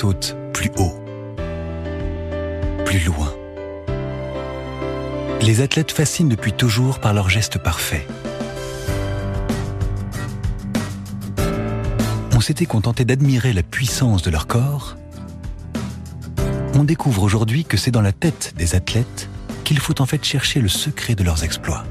sautent plus haut, plus loin. Les athlètes fascinent depuis toujours par leurs gestes parfaits. On s'était contenté d'admirer la puissance de leur corps. On découvre aujourd'hui que c'est dans la tête des athlètes qu'il faut en fait chercher le secret de leurs exploits.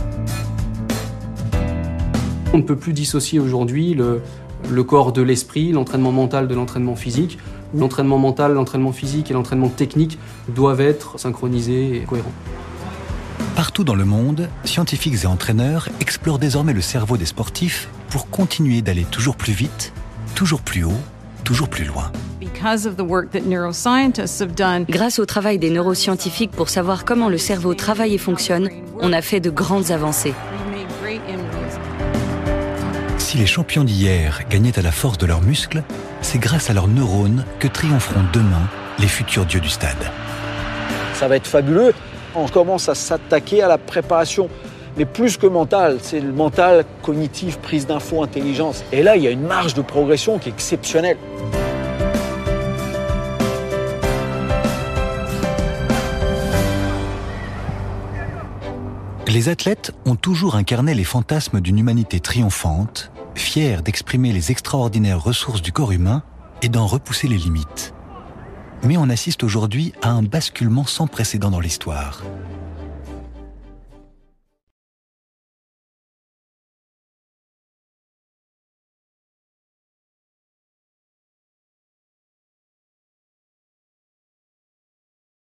On ne peut plus dissocier aujourd'hui le corps de l'esprit, l'entraînement mental de l'entraînement physique. L'entraînement mental, l'entraînement physique et l'entraînement technique doivent être synchronisés et cohérents. Partout dans le monde, scientifiques et entraîneurs explorent désormais le cerveau des sportifs pour continuer d'aller toujours plus vite, toujours plus haut, toujours plus loin. Grâce au travail des neuroscientifiques pour savoir comment le cerveau travaille et fonctionne, on a fait de grandes avancées. Si les champions d'hier gagnaient à la force de leurs muscles, c'est grâce à leurs neurones que triompheront demain les futurs dieux du stade. Ça va être fabuleux. On commence à s'attaquer à la préparation, mais plus que mental, c'est le mental, cognitif, prise d'infos, intelligence. Et là, il y a une marge de progression qui est exceptionnelle. Les athlètes ont toujours incarné les fantasmes d'une humanité triomphante, fière d'exprimer les extraordinaires ressources du corps humain et d'en repousser les limites. Mais on assiste aujourd'hui à un basculement sans précédent dans l'histoire.